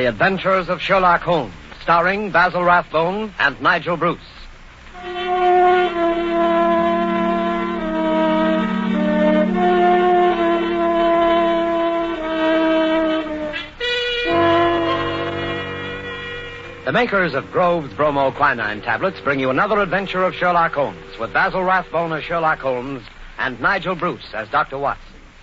Adventures of Sherlock Holmes, starring Basil Rathbone and Nigel Bruce. The makers of Grove's Bromoquinine tablets bring you another adventure of Sherlock Holmes, with Basil Rathbone as Sherlock Holmes and Nigel Bruce as Dr. Watson.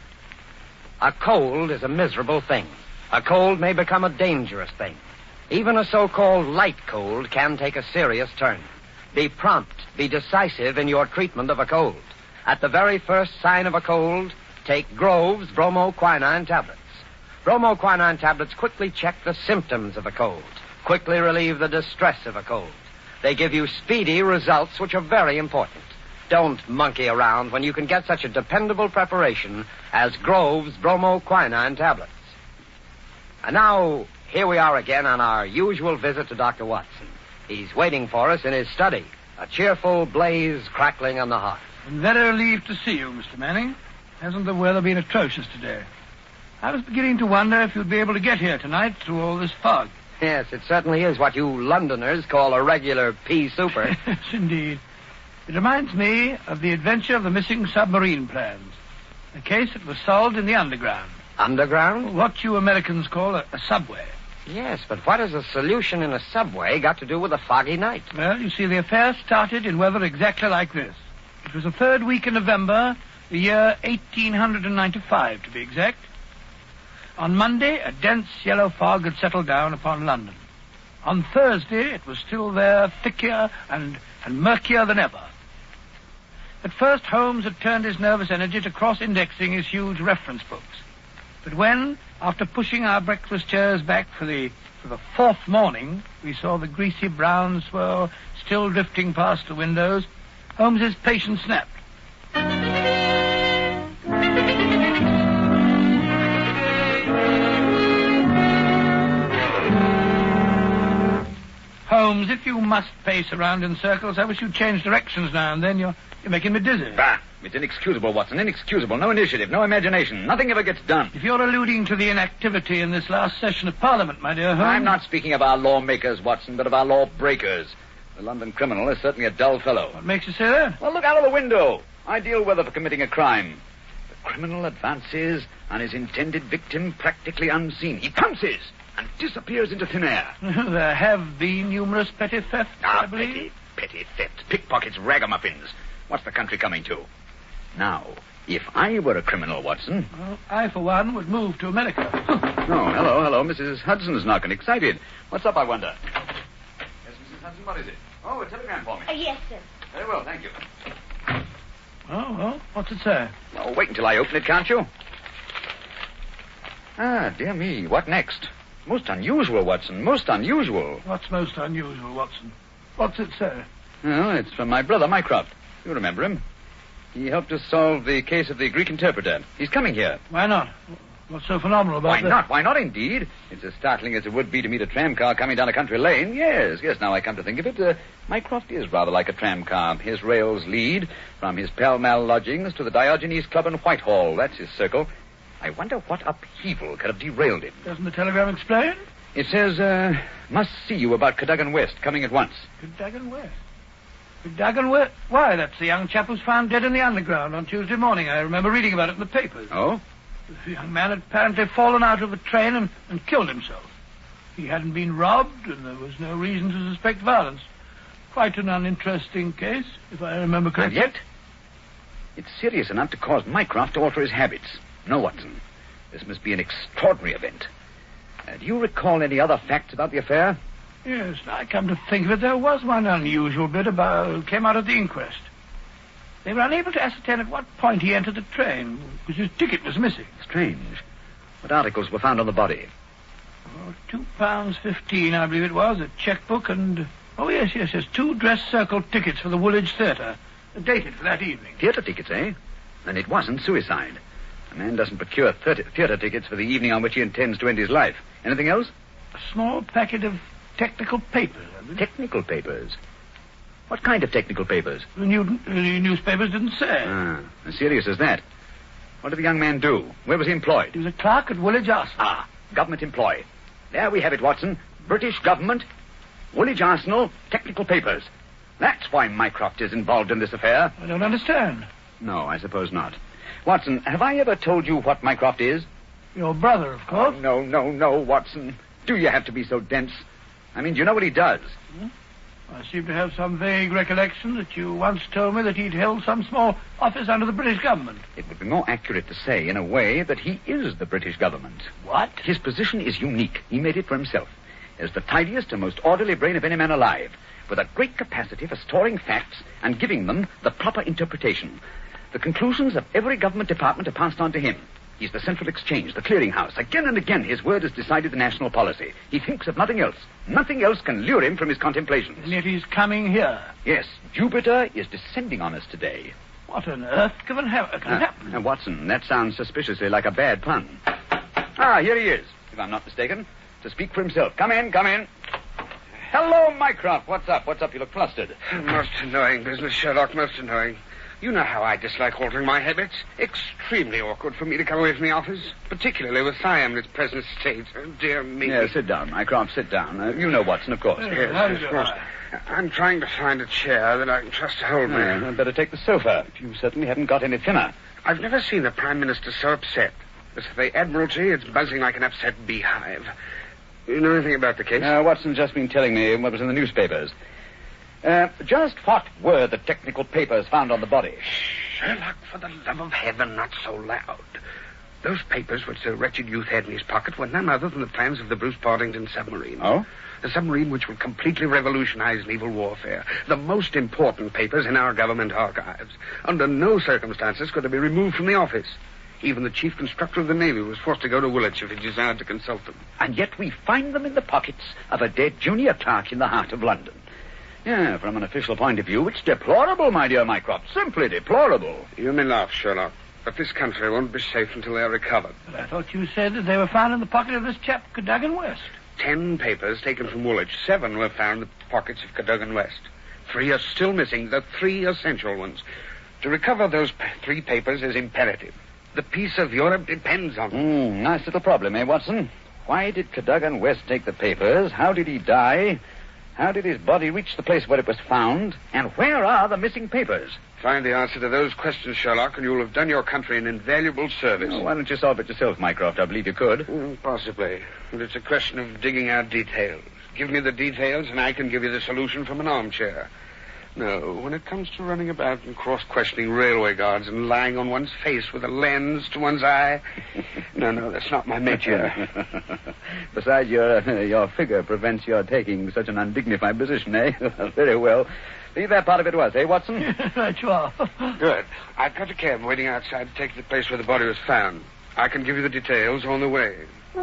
A cold is a miserable thing. A cold may become a dangerous thing. Even a so-called light cold can take a serious turn. Be prompt, be decisive in your treatment of a cold. At the very first sign of a cold, take Grove's Bromoquinine tablets. Bromoquinine tablets quickly check the symptoms of a cold, quickly relieve the distress of a cold. They give you speedy results, which are very important. Don't monkey around when you can get such a dependable preparation as Grove's Bromoquinine tablets. And now, here we are again on our usual visit to Dr. Watson. He's waiting for us in his study, a cheerful blaze crackling on the hearth. I'm very relieved to see you, Mr. Manning. Hasn't the weather been atrocious today? I was beginning to wonder if you'd be able to get here tonight through all this fog. Yes, it certainly is what you Londoners call a regular pea souper. Yes, indeed. It reminds me of the adventure of the missing submarine plans. A case that was solved in the underground. Underground? What you Americans call a subway. Yes, but what has a solution in a subway got to do with a foggy night? Well, you see, the affair started in weather exactly like this. It was the third week in November, the year 1895, to be exact. On Monday, a dense yellow fog had settled down upon London. On Thursday, it was still there, thicker and murkier than ever. At first, Holmes had turned his nervous energy to cross-indexing his huge reference books. But when, after pushing our breakfast chairs back for the fourth morning, we saw the greasy brown swirl still drifting past the windows, Holmes's patience snapped. Holmes, if you must pace around in circles, I wish you'd change directions now and then. You're making me dizzy. Bah! It's inexcusable, Watson. Inexcusable. No initiative, no imagination. Nothing ever gets done. If you're alluding to the inactivity in this last session of Parliament, my dear Holmes... I'm not speaking of our lawmakers, Watson, but of our lawbreakers. The London criminal is certainly a dull fellow. What makes you say that? Well, look out of the window. Ideal weather for committing a crime. The criminal advances on his intended victim practically unseen. He pounces and disappears into thin air. There have been numerous petty thefts, I believe. Petty thefts, pickpockets, ragamuffins. What's the country coming to? Now, if I were a criminal, Watson... Well, I, for one, would move to America. Oh, hello. Mrs. Hudson's knocking. Excited. What's up, I wonder? Yes, Mrs. Hudson, what is it? Oh, a telegram for me. Yes, sir. Very well, thank you. Oh, well, what's it say? Oh, wait until I open it, can't you? Ah, dear me, what next? Most unusual, Watson, most unusual. What's most unusual, Watson? What's it say? Well, it's from my brother, Mycroft. You remember him. He helped us solve the case of the Greek interpreter. He's coming here. Why not? What's so phenomenal about that? Why not, indeed? It's as startling as it would be to meet a tram car coming down a country lane. Yes, now I come to think of it. Mycroft is rather like a tram car. His rails lead from his Pall Mall lodgings to the Diogenes Club in Whitehall. That's his circle. I wonder what upheaval could have derailed him. Doesn't the telegram explain? It says, must see you about Cadogan West, coming at once. Cadogan West? Cadogan West? Why, that's the young chap who's found dead in the underground on Tuesday morning. I remember reading about it in the papers. Oh? The young man had apparently fallen out of a train and killed himself. He hadn't been robbed, and there was no reason to suspect violence. Quite an uninteresting case, if I remember correctly. And yet, it's serious enough to cause Mycroft to alter his habits. No, Watson, this must be an extraordinary event. Do you recall any other facts about the affair? Yes, I come to think of it, there was one unusual bit came out of the inquest. They were unable to ascertain at what point he entered the train, because his ticket was missing. Strange. What articles were found on the body? £2.15, I believe it was, a checkbook and... Oh, yes, 2 dress circle tickets for the Woolwich Theatre, dated for that evening. Theatre tickets, eh? Then it wasn't suicide. A man doesn't procure theatre tickets for the evening on which he intends to end his life. Anything else? A small packet of technical papers, I believe. Technical papers? What kind of technical papers? The newspapers didn't say. As serious as that. What did the young man do? Where was he employed? He was a clerk at Woolwich Arsenal. Government employee. There we have it, Watson. British government, Woolwich Arsenal, technical papers. That's why Mycroft is involved in this affair. I don't understand. No, I suppose not. Watson, have I ever told you what Mycroft is? Your brother, of course. Oh, no, Watson. Do you have to be so dense? I mean, do you know what he does? I seem to have some vague recollection that you once told me that he'd held some small office under the British government. It would be more accurate to say, in a way, that he is the British government. What? His position is unique. He made it for himself. As the tidiest and most orderly brain of any man alive, with a great capacity for storing facts and giving them the proper interpretation. The conclusions of every government department are passed on to him. He's the central exchange, the clearinghouse. Again and again, his word has decided the national policy. He thinks of nothing else. Nothing else can lure him from his contemplations. And yet he's coming here. Yes, Jupiter is descending on us today. What on earth can happen? Watson, that sounds suspiciously like a bad pun. Here he is, if I'm not mistaken, to speak for himself. Come in. Hello, Mycroft. What's up? You look flustered. Most annoying business, Sherlock, most annoying. You know how I dislike altering my habits. Extremely awkward for me to come away from the office, particularly with Siam in its present state. Oh, dear me. Yeah, sit down, Mycroft, sit down. You know Watson, of course. Yes, of course. I'm trying to find a chair that I can trust to hold me. I'd better take the sofa. You certainly haven't got any thinner. I've never seen the Prime Minister so upset. As for the Admiralty, it's buzzing like an upset beehive. You know anything about the case? Watson's just been telling me what was in the newspapers. Just what were the technical papers found on the body? Sherlock, for the love of heaven, not so loud. Those papers which the wretched youth had in his pocket were none other than the plans of the Bruce Partington submarine. Oh? The submarine which will completely revolutionize naval warfare. The most important papers in our government archives. Under no circumstances could they be removed from the office. Even the chief constructor of the Navy was forced to go to Woolwich if he desired to consult them. And yet we find them in the pockets of a dead junior clerk in the heart of London. Yeah, from an official point of view, it's deplorable, my dear Mycroft. Simply deplorable. You may laugh, Sherlock, but this country won't be safe until they're recovered. But I thought you said that they were found in the pocket of this chap, Cadogan West. 10 papers taken from Woolwich. 7 were found in the pockets of Cadogan West. 3 are still missing, the 3 essential ones. To recover those 3 papers is imperative. The peace of Europe depends on them. Nice little problem, Watson? Why did Cadogan West take the papers? How did he die? How did his body reach the place where it was found? And where are the missing papers? Find the answer to those questions, Sherlock, and you'll have done your country an invaluable service. Why don't you solve it yourself, Mycroft? I believe you could. Possibly. But it's a question of digging out details. Give me the details, and I can give you the solution from an armchair. No, when it comes to running about and cross-questioning railway guards and lying on one's face with a lens to one's eye, no, that's not my métier. Besides, your figure prevents your taking such an undignified position, eh? Very well. Leave that part of it to us, Watson? Right you are. Good. I've got a cab waiting outside to take to the place where the body was found. I can give you the details on the way.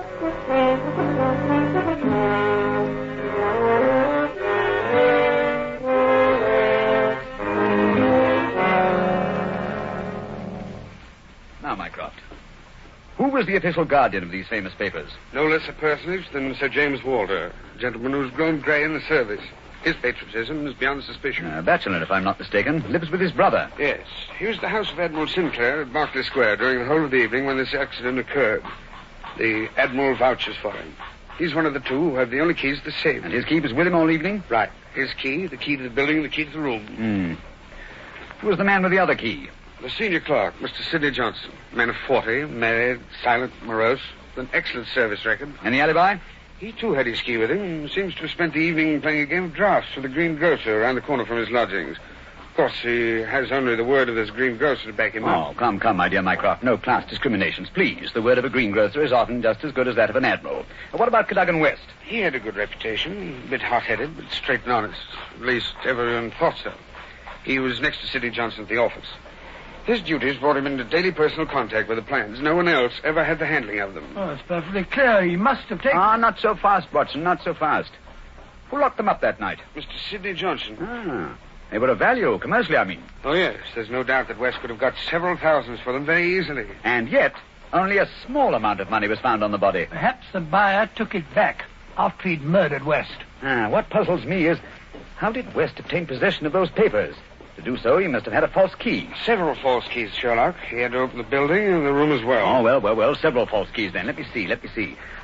Now, Mycroft, who was the official guardian of these famous papers? No less a personage than Sir James Walter, a gentleman who's grown grey in the service. His patriotism is beyond suspicion. A bachelor, if I'm not mistaken, lives with his brother. Yes. He was at the house of Admiral Sinclair at Berkeley Square during the whole of the evening when this accident occurred. The Admiral vouches for him. He's one of the 2 who have the only keys to the safe. And his key was with him all evening? Right. His key, the key to the building, and the key to the room. Who was the man with the other key? The senior clerk, Mr. Sidney Johnson. A man of 40, married, silent, morose, with an excellent service record. Any alibi? He, too, had his key with him and seems to have spent the evening playing a game of draughts with the green grocer around the corner from his lodgings. Of course, he has only the word of this green grocer to back him up. Oh, come, my dear Mycroft. No class discriminations, please. The word of a greengrocer is often just as good as that of an admiral. What about Cadogan West? He had a good reputation. A bit hot-headed, but straight and honest. At least, everyone thought so. He was next to Sidney Johnson at the office. His duties brought him into daily personal contact with the plans. No one else ever had the handling of them. Oh, it's perfectly clear. He must have taken... Not so fast, Watson, not so fast. Who locked them up that night? Mr. Sidney Johnson. They were of value, commercially, I mean. Oh, yes. There's no doubt that West could have got several thousands for them very easily. And yet, only a small amount of money was found on the body. Perhaps the buyer took it back after he'd murdered West. What puzzles me is, how did West obtain possession of those papers? To do so, he must have had a false key. Several false keys, Sherlock. He had to open the building and the room as well. Oh, well. Several false keys, then. Let me see.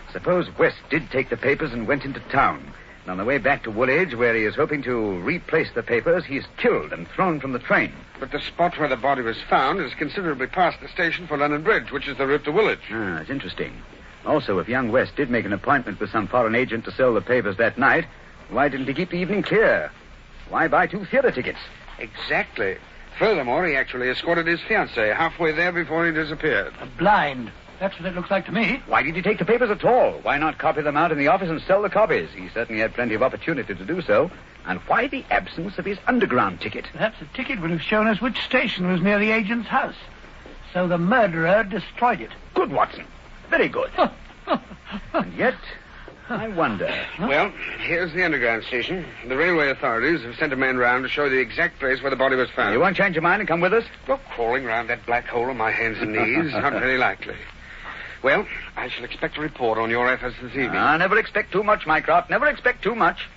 Suppose West did take the papers and went into town. And on the way back to Woolwich, where he is hoping to replace the papers, he's killed and thrown from the train. But the spot where the body was found is considerably past the station for London Bridge, which is the route to Woolwich. Ah, it's interesting. Also, if young West did make an appointment with some foreign agent to sell the papers that night, why didn't he keep the evening clear? Why buy 2 theater tickets? Exactly. Furthermore, he actually escorted his fiancée halfway there before he disappeared. A blind. That's what it looks like to me. Why did he take the papers at all? Why not copy them out in the office and sell the copies? He certainly had plenty of opportunity to do so. And why the absence of his underground ticket? Perhaps the ticket would have shown us which station was near the agent's house. So the murderer destroyed it. Good, Watson. Very good. And yet, I wonder. Well, here's the underground station. The railway authorities have sent a man round to show the exact place where the body was found. You won't change your mind and come with us? Well, crawling round that black hole on my hands and knees, not very likely. Well, I shall expect a report on your efforts this evening. Never expect too much, Mycroft. Never expect too much.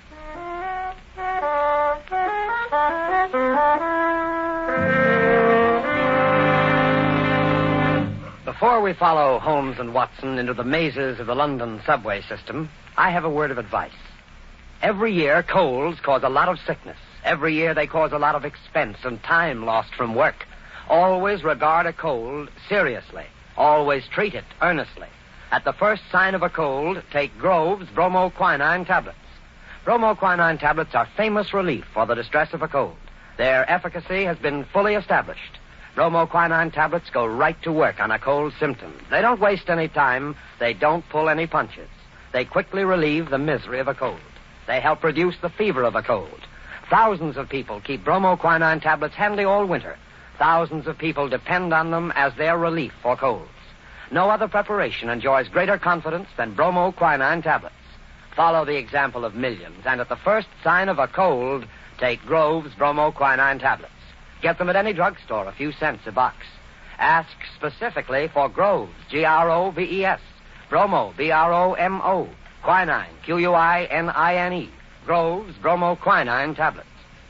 Before we follow Holmes and Watson into the mazes of the London subway system, I have a word of advice. Every year, colds cause a lot of sickness. Every year, they cause a lot of expense and time lost from work. Always regard a cold seriously. Always treat it earnestly. At the first sign of a cold, take Grove's bromoquinine tablets. Bromoquinine tablets are famous relief for the distress of a cold. Their efficacy has been fully established. Bromoquinine tablets go right to work on a cold symptom. They don't waste any time. They don't pull any punches. They quickly relieve the misery of a cold. They help reduce the fever of a cold. Thousands of people keep bromoquinine tablets handy all winter. Thousands of people depend on them as their relief for colds. No other preparation enjoys greater confidence than bromoquinine tablets. Follow the example of millions, and at the first sign of a cold, take Grove's bromoquinine tablets. Get them at any drugstore, a few cents a box. Ask specifically for Grove's, Groves, Bromo, Bromo, quinine, Quinine, Grove's bromoquinine tablets.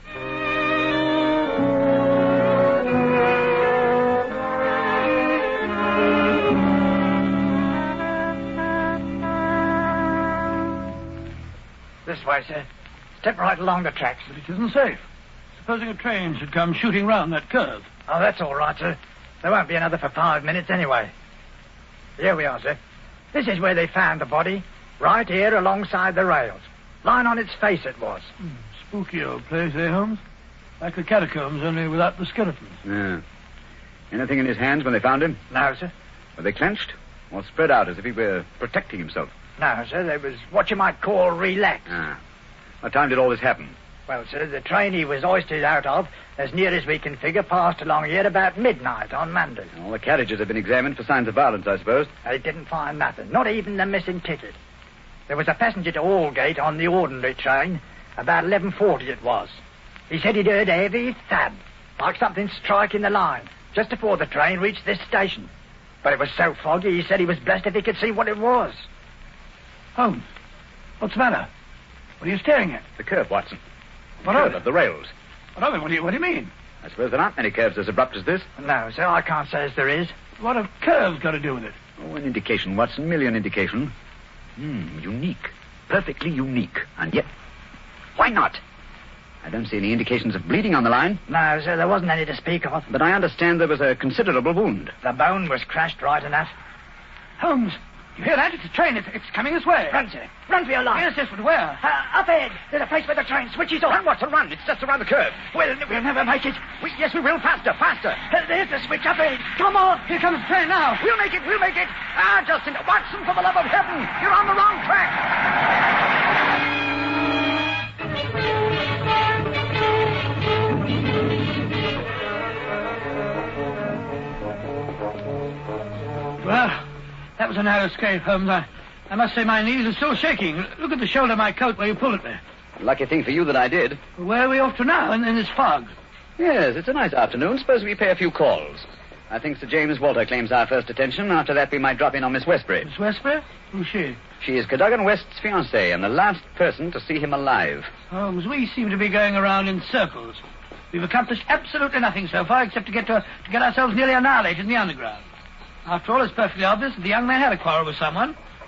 This way, sir. Step right along the tracks. But it isn't safe. Supposing a train should come shooting round that curve. Oh, that's all right, sir. There won't be another for 5 minutes anyway. Here we are, sir. This is where they found the body. Right here alongside the rails. Lying on its face it was. Spooky old place, eh, Holmes? Like the catacombs, only without the skeletons. Yeah. Anything in his hands when they found him? No, sir. Were they clenched? Or spread out as if he were protecting himself? No, sir. They was what you might call relaxed. Ah. What time did all this happen? Well, sir, the train he was hoisted out of, as near as we can figure, passed along here about midnight on Monday. All the carriages have been examined for signs of violence, I suppose. They didn't find nothing, not even the missing ticket. There was a passenger to Aldgate on the ordinary train. About 11:40 it was. He said he'd heard a heavy thud, like something striking the line, just before the train reached this station. But it was so foggy, he said he was blessed if he could see what it was. Holmes, what's the matter? What are you staring at? The curve, Watson. What Curve of it? of the rails. What of it? What do you mean? I suppose there aren't many curves as abrupt as this. No, sir, I can't say as there is. What have curves got to do with it? Oh, an indication, Watson. Merely an indication. Unique. Perfectly unique. And yet, why not? I don't see any indications of bleeding on the line. No, sir, there wasn't any to speak of. But I understand there was a considerable wound. The bone was crashed right enough. Holmes, you hear that? It's a train. It's coming this way. Run, sir. Run for your life. Yes, yes, but where? Up ahead. There's a place where the train switches off. Run, Watson, run. It's just around the curve. We'll never make it. Yes, we will. Faster, faster. There's the switch up ahead. Come on. Here comes the train now. We'll make it. Ah, Justin, Watson, for the love of heaven. You're on the wrong track. Well, that was a narrow escape, Holmes. I must say my knees are still shaking. Look at the shoulder of my coat where you pulled at me. Lucky thing for you that I did. Where are we off to now in this fog? Yes, it's a nice afternoon. Suppose we pay a few calls. I think Sir James Walter claims our first attention. After that, we might drop in on Miss Westbury. Miss Westbury? Who's she? She is Cadogan West's fiancée and the last person to see him alive. Holmes, we seem to be going around in circles. We've accomplished absolutely nothing so far except to get ourselves nearly annihilated in the underground. After all, it's perfectly obvious that the young man had a quarrel with someone.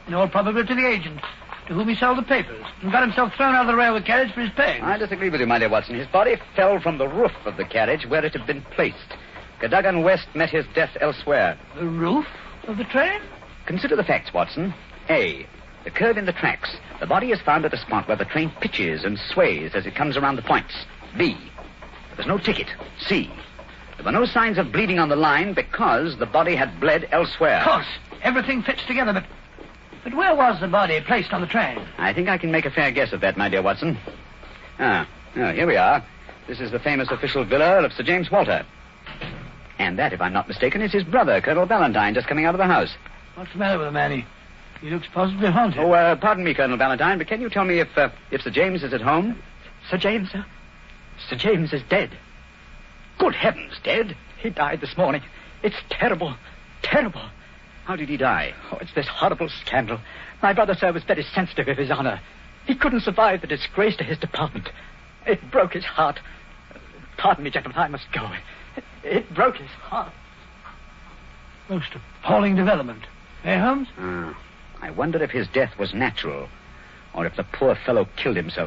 In all probability, the agent, to whom he sold the papers, and got himself thrown out of the railway carriage for his pains. I disagree with you, my dear Watson. His body fell from the roof of the carriage where it had been placed. Cadogan West met his death elsewhere. The roof of the train? Consider the facts, Watson. A, the curve in the tracks. The body is found at a spot where the train pitches and sways as it comes around the points. B, there was no ticket. C, there were no signs of bleeding on the line because the body had bled elsewhere. Of course. Everything fits together, but where was the body placed on the train? I think I can make a fair guess of that, my dear Watson. Here we are. This is the famous official villa of Sir James Walter. And that, if I'm not mistaken, is his brother, Colonel Ballantyne, just coming out of the house. What's the matter with him, Annie? He looks positively haunted. Oh, pardon me, Colonel Ballantyne, but can you tell me if Sir James is at home? Sir James, sir? Sir James is dead. Good heavens, dead? He died this morning. It's terrible. Terrible. How did he die? Oh, it's this horrible scandal. My brother, sir, was very sensitive of his honor. He couldn't survive the disgrace to his department. It broke his heart. Pardon me, gentlemen, I must go. It broke his heart. Most appalling development. Eh, Holmes? I wonder if his death was natural, or if the poor fellow killed himself.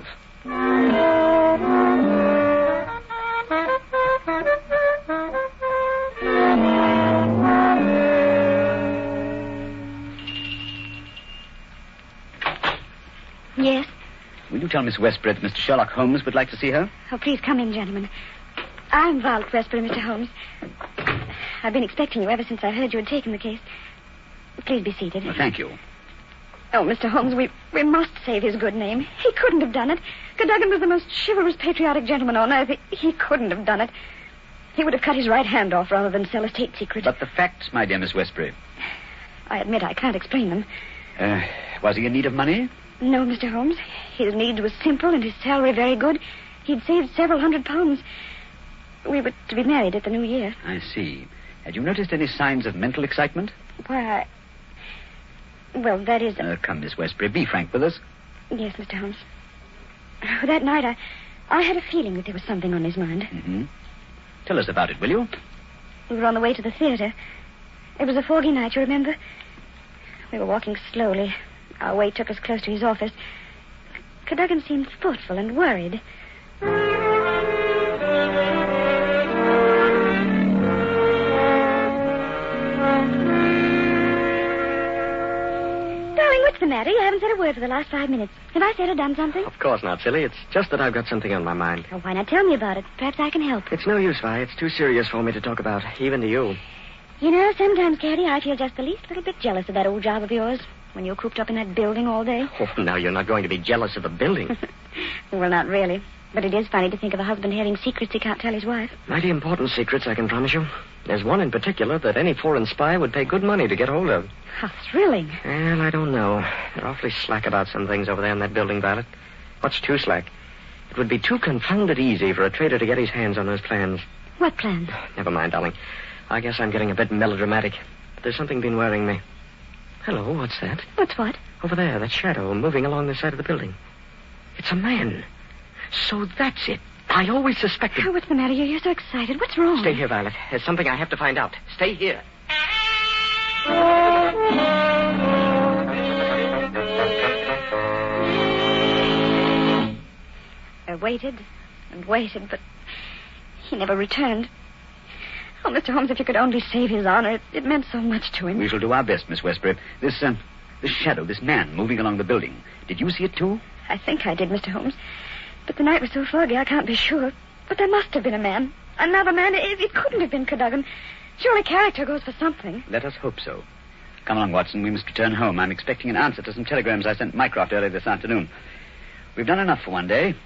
Yes? Will you tell Miss Westbury that Mr. Sherlock Holmes would like to see her? Oh, please come in, gentlemen. I'm Violet Westbury, Mr. Holmes. I've been expecting you ever since I heard you had taken the case. Please be seated. Well, thank you. Oh, Mr. Holmes, we must save his good name. He couldn't have done it. Cadogan was the most chivalrous, patriotic gentleman on earth. He couldn't have done it. He would have cut his right hand off rather than sell a state secret. But the facts, my dear Miss Westbury. I admit I can't explain them. Was he in need of money? No, Mr. Holmes. His needs were simple and his salary very good. He'd saved several £100. We were to be married at the new year. I see. Had you noticed any signs of mental excitement? Why, well, that is... Come, Miss Westbury, be frank with us. Yes, Mr. Holmes. That night, I had a feeling that there was something on his mind. Mm-hmm. Tell us about it, will you? We were on the way to the theater. It was a foggy night, you remember? We were walking slowly. Our way took us close to his office. Cadogan seemed thoughtful and worried. Darling, what's the matter? You haven't said a word for the last 5 minutes. Have I said or done something? Of course not, silly. It's just that I've got something on my mind. Oh, why not tell me about it? Perhaps I can help. It's no use, Vi. It's too serious for me to talk about, even to you. You know, sometimes, Caddy, I feel just the least little bit jealous of that old job of yours when you're cooped up in that building all day. Oh, now you're not going to be jealous of the building. Well, not really. But it is funny to think of a husband having secrets he can't tell his wife. Mighty important secrets, I can promise you. There's one in particular that any foreign spy would pay good money to get hold of. How thrilling. Well, I don't know. They're awfully slack about some things over there in that building, Violet. What's too slack? It would be too confounded easy for a traitor to get his hands on those plans. What plans? Never mind, darling. I guess I'm getting a bit melodramatic. But there's something been worrying me. Hello, what's that? What's what? Over there, that shadow moving along the side of the building. It's a man. So that's it. I always suspected... Oh, what's the matter? You're so excited. What's wrong? Stay here, Violet. There's something I have to find out. Stay here. I waited and waited, but he never returned. Oh, Mr. Holmes, if you could only save his honor, it meant so much to him. We shall do our best, Miss Westbury. This shadow, this man moving along the building. Did you see it, too? I think I did, Mr. Holmes. But the night was so foggy, I can't be sure. But there must have been a man. Another man. It couldn't have been Cadogan. Surely character goes for something. Let us hope so. Come along, Watson. We must return home. I'm expecting an answer to some telegrams I sent Mycroft earlier this afternoon. We've done enough for one day.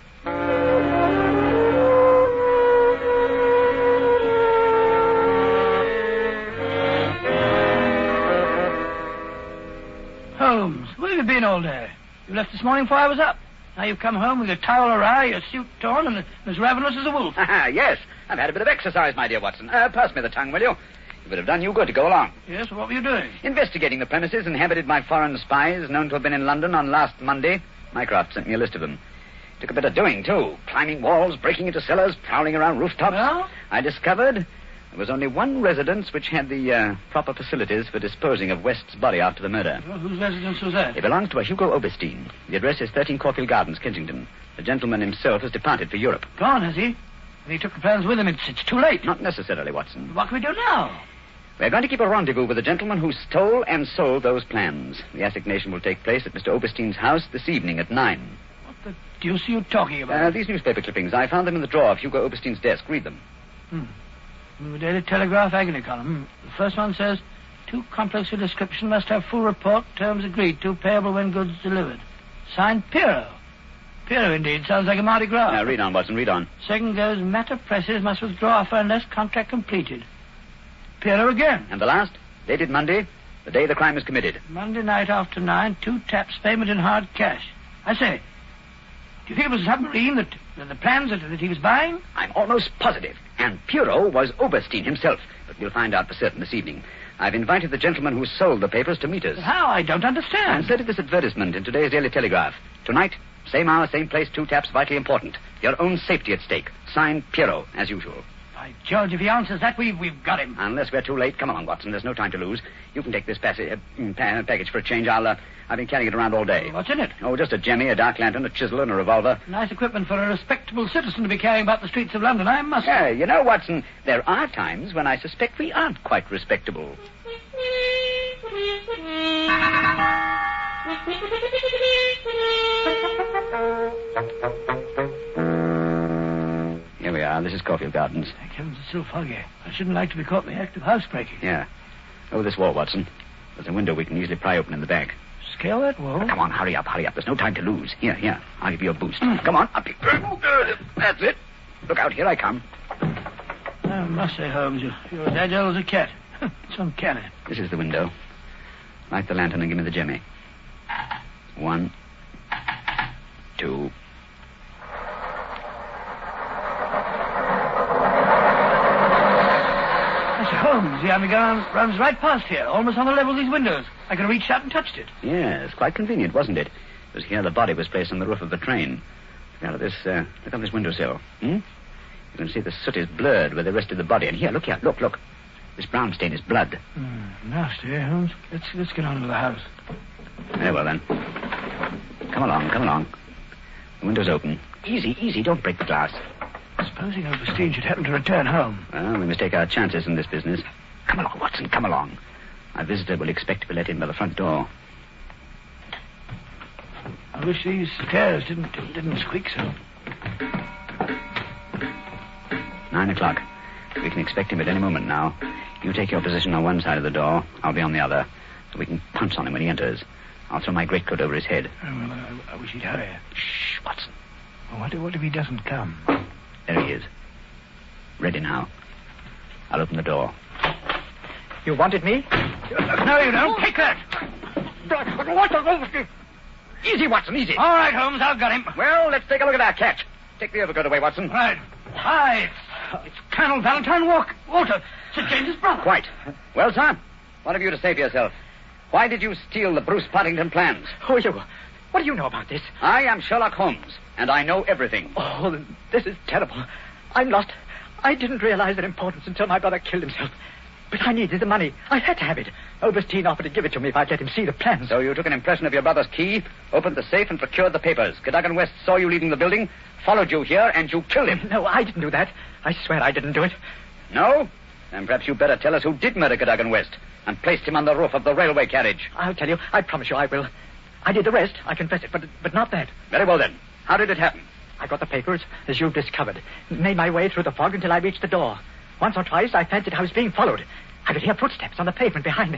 Holmes, where have you been all day? You left this morning before I was up. Now you've come home with your towel awry, your suit torn, and as ravenous as a wolf. Yes, I've had a bit of exercise, my dear Watson. Pass me the tongue, will you? It would have done you good to go along. Yes, well, what were you doing? Investigating the premises inhabited by foreign spies known to have been in London on last Monday. Mycroft sent me a list of them. Took a bit of doing, too. Climbing walls, breaking into cellars, prowling around rooftops. Well? I discovered There was only one residence which had the proper facilities for disposing of West's body after the murder. Well, whose residence was that? It belongs to a Hugo Oberstein. The address is 13 Caulfield Gardens, Kensington. The gentleman himself has departed for Europe. Gone, has he? And he took the plans with him. It's too late. Not necessarily, Watson. What can we do now? We're going to keep a rendezvous with the gentleman who stole and sold those plans. The assignation will take place at Mr. Oberstein's house this evening at 9. What the deuce are you talking about? These newspaper clippings. I found them in the drawer of Hugo Oberstein's desk. Read them. The Daily Telegraph agony column. The first one says, too complex a description, must have full report, terms agreed to, payable when goods delivered. Signed Piero. Piero, indeed. Sounds like a Mardi Gras. Now, read on, Watson, read on. Second goes, matter presses, must withdraw offer unless contract completed. Piero again. And the last, dated Monday, the day the crime was committed. Monday night after 9, 2 taps, payment in hard cash. I say, do you think it was a submarine that the plans that he was buying? I'm almost positive. And Piero was Oberstein himself. But we'll find out for certain this evening. I've invited the gentleman who sold the papers to meet us. But how? I don't understand. Inserted this advertisement in today's Daily Telegraph. Tonight, same hour, same place, 2 taps, vitally important. Your own safety at stake. Signed, Piero, as usual. By George, if he answers that, we've got him. Unless we're too late. Come along, Watson. There's no time to lose. You can take this package for a change. I've been carrying it around all day. What's in it? Oh, just a jemmy, a dark lantern, a chisel, and a revolver. Nice equipment for a respectable citizen to be carrying about the streets of London, I must say. Yeah, you know, Watson, there are times when I suspect we aren't quite respectable. Here we are. This is Caulfield Gardens. Thank heavens, it's so foggy. I shouldn't like to be caught in the act of housebreaking. Yeah. Over this wall, Watson. There's a window we can easily pry open in the back. Scale that wall? Come on, hurry up. There's no time to lose. Here. I'll give you a boost. Come on, up. That's it. Look out, here I come. I must say, Holmes, you're as agile as a cat. It's uncanny. This is the window. Light the lantern and give me the jemmy. 1, 2. Holmes, the underground runs right past here, almost on the level of these windows. I could have reached out and touched it. Yes, quite convenient, wasn't it? It was here the body was placed on the roof of the train. Look on this windowsill. You can see the soot is blurred where they rested the body. And here, look. This brown stain is blood. Nasty, eh, Holmes? Let's get on to the house. Very well, then. Come along. The window's open. Easy, don't break the glass. Supposing Oberstein should happen to return home. Well, we must take our chances in this business. Come along, Watson, come along. Our visitor will expect to be let in by the front door. I wish these stairs didn't squeak so. 9 o'clock. We can expect him at any moment now. You take your position on one side of the door. I'll be on the other, so we can pounce on him when he enters. I'll throw my greatcoat over his head. I wish he'd hurry. Shh, Watson. What if he doesn't come? There he is. Ready now. I'll open the door. You wanted me? No, you don't. Take that. Easy, Watson, easy. All right, Holmes, I've got him. Well, let's take a look at our catch. Take the overcoat away, Watson. Right. Hi, it's Colonel Valentine Walter, Sir James's brother. Quite. Well, sir, what have you to say for yourself? Why did you steal the Bruce Partington plans? Who are you? What do you know about this? I am Sherlock Holmes, and I know everything. Oh, this is terrible. I'm lost. I didn't realize their importance until my brother killed himself. But I needed the money. I had to have it. Oberstein offered to give it to me if I'd let him see the plans. So you took an impression of your brother's key, opened the safe, and procured the papers. Cadogan West saw you leaving the building, followed you here, and you killed him. No, I didn't do that. I swear I didn't do it. No? Then perhaps you'd better tell us who did murder Cadogan West and placed him on the roof of the railway carriage. I'll tell you. I promise you I will. I did the rest. I confess it, but not that. Very well, then. How did it happen? I got the papers, as you've discovered. Made my way through the fog until I reached the door. Once or twice, I fancied I was being followed. I could hear footsteps on the pavement behind me.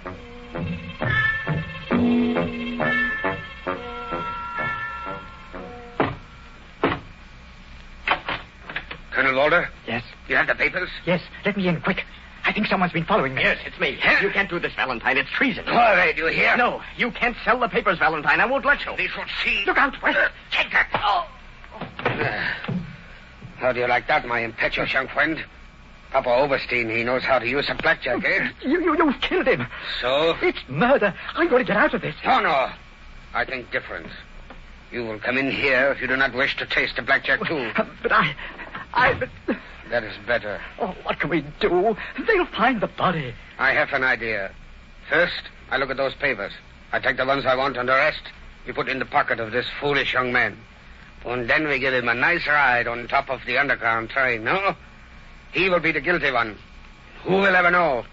Colonel Walter? Yes? You have the papers? Yes. Let me in, quick. I think someone's been following me. Yes, it's me. You can't do this, Valentine. It's treason. All right, you hear? No, you can't sell the papers, Valentine. I won't let you. They should see. Look out, West. Take that. Oh. How do you like that, my impetuous young friend? Papa Oberstein, he knows how to use a blackjack, eh? You've killed him. So? It's murder. I'm going to get out of this. No. I think different. You will come in here if you do not wish to taste the blackjack, too. But That is better. Oh, what can we do? They'll find the body. I have an idea. First, I look at those papers. I take the ones I want and the rest we put in the pocket of this foolish young man. And then we give him a nice ride on top of the underground train, no? He will be the guilty one. Who will ever know?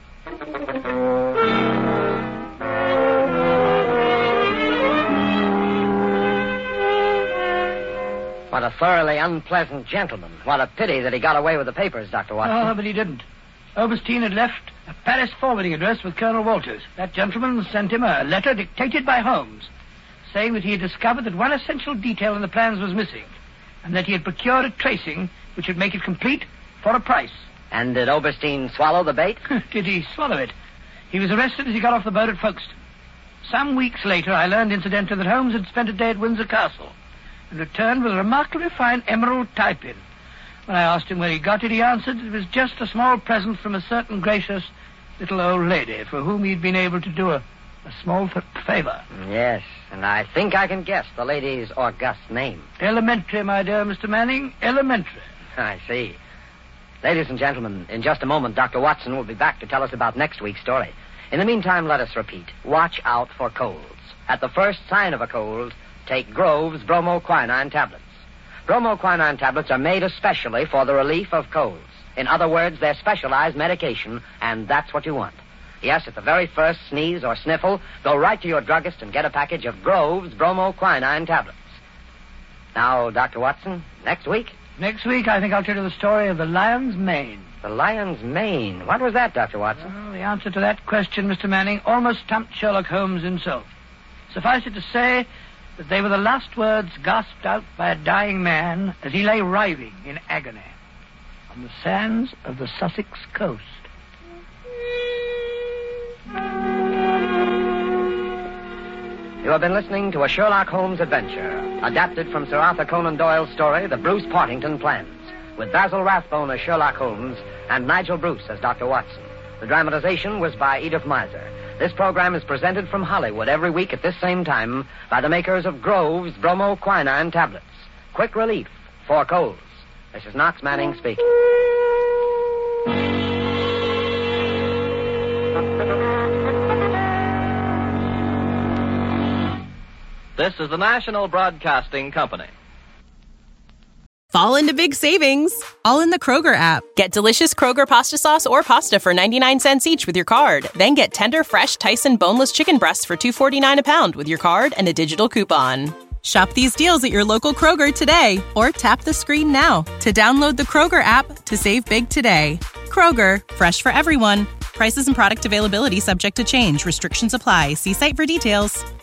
What a thoroughly unpleasant gentleman. What a pity that he got away with the papers, Dr. Watson. Oh, but he didn't. Oberstein had left a Paris forwarding address with Colonel Walters. That gentleman sent him a letter dictated by Holmes, saying that he had discovered that one essential detail in the plans was missing, and that he had procured a tracing which would make it complete for a price. And did Oberstein swallow the bait? Did he swallow it? He was arrested as he got off the boat at Folkestone. Some weeks later, I learned incidentally that Holmes had spent a day at Windsor Castle and returned with a remarkably fine emerald tie-pin. When I asked him where he got it, he answered it was just a small present from a certain gracious little old lady for whom he'd been able to do a small favor. Yes, and I think I can guess the lady's august name. Elementary, my dear Mr. Manning, elementary. I see. Ladies and gentlemen, in just a moment, Dr. Watson will be back to tell us about next week's story. In the meantime, let us repeat. Watch out for colds. At the first sign of a cold, take Grove's bromoquinine tablets. Bromoquinine tablets are made especially for the relief of colds. In other words, they're specialized medication, and that's what you want. Yes, at the very first sneeze or sniffle, go right to your druggist and get a package of Grove's bromoquinine tablets. Now, Dr. Watson, next week? Next week, I think I'll tell you the story of the lion's mane. The lion's mane? What was that, Dr. Watson? Well, the answer to that question, Mr. Manning, almost stumped Sherlock Holmes himself. Suffice it to say that they were the last words gasped out by a dying man as he lay writhing in agony on the sands of the Sussex coast. You have been listening to a Sherlock Holmes adventure, adapted from Sir Arthur Conan Doyle's story, The Bruce Partington Plans, with Basil Rathbone as Sherlock Holmes and Nigel Bruce as Dr. Watson. The dramatization was by Edith Meiser. This program is presented from Hollywood every week at this same time by the makers of Grove's bromoquinine tablets. Quick relief for colds. This is Knox Manning speaking. This is the National Broadcasting Company. Fall into big savings, all in the Kroger app. Get delicious Kroger pasta sauce or pasta for 99 cents each with your card. Then get tender, fresh Tyson boneless chicken breasts for $2.49 a pound with your card and a digital coupon. Shop these deals at your local Kroger today, or tap the screen now to download the Kroger app to save big today. Kroger, fresh for everyone. Prices and product availability subject to change. Restrictions apply. See site for details.